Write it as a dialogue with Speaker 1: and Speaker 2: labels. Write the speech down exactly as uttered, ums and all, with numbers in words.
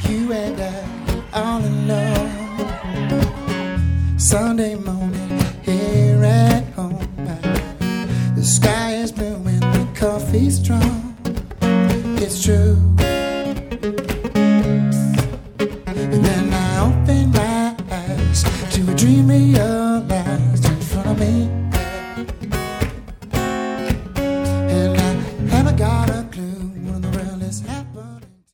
Speaker 1: You and I all alone. Sunday morning here at home. The sky is blue and the coffee's strong. It's true. And then I open my eyes to a dream realized in front of me.